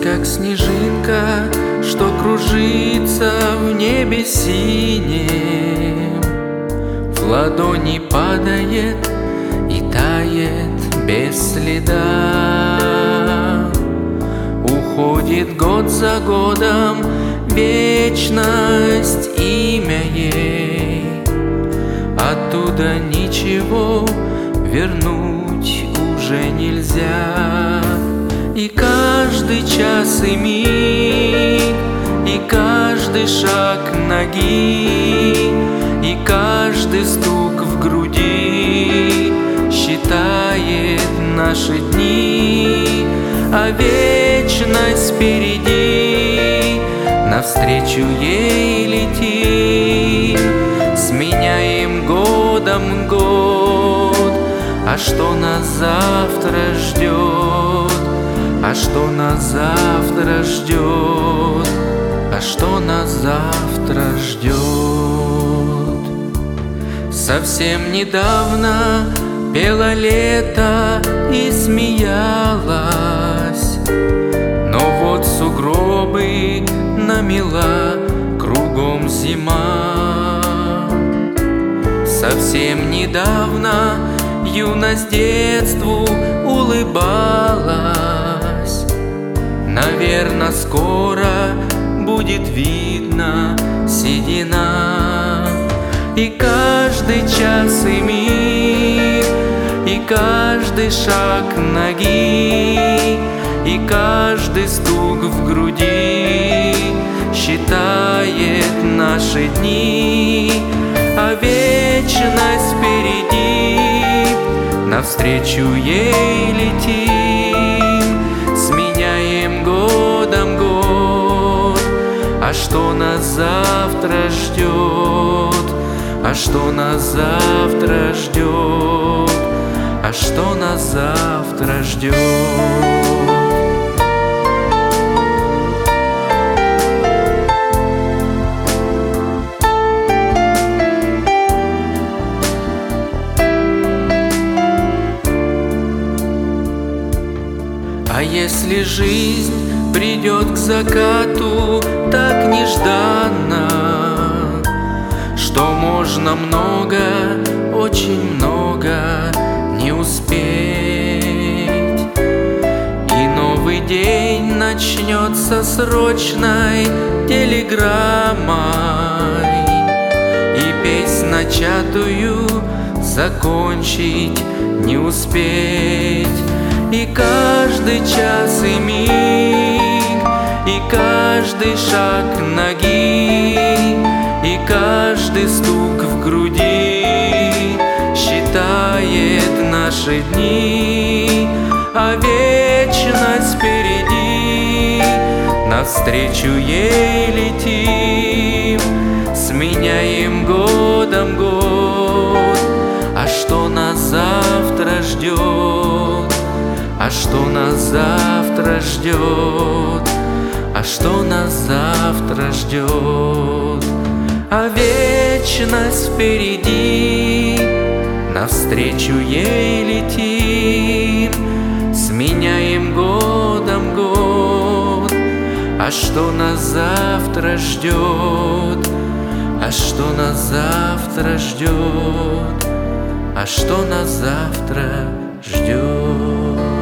как снежинка, что кружится в небе синем, в ладони падает и тает без следа. Уходит год за годом, вечность имя ей, оттуда ничего вернуть уже нельзя. И каждый час и миг, и каждый шаг ноги, и каждый стук в груди считает наши дни, а вечность впереди, навстречу ей летим, сменяем годом год. А что нас завтра ждет? А что нас завтра ждет? А что нас завтра ждет? Совсем недавно пело лето и смеялась, но вот сугробы намела, кругом зима. Совсем недавно юность детству улыбалась, наверно, скоро будет видно седина. И каждый час и миг, и каждый шаг ноги, и каждый стук в груди считает наши дни, а вечность впереди, навстречу ей летим, сменяем годом год. А что нас завтра ждет? А что нас завтра ждет? А что нас завтра ждет? А если жизнь придет к закату так нежданно, что можно много, очень много не успеть, и новый день начнется срочной телеграммой, и песнь начатую закончить не успеть. И каждый час и миг, и каждый шаг ноги, и каждый стук в груди считает наши дни, а вечность впереди, навстречу ей летим, сменяем годом год. А что нас завтра ждет? А что нас завтра ждет? А что нас завтра ждет? А вечность впереди, навстречу ей летим, сменяем годом год. А что нас завтра ждет? А что нас завтра ждет? А что нас завтра ждет?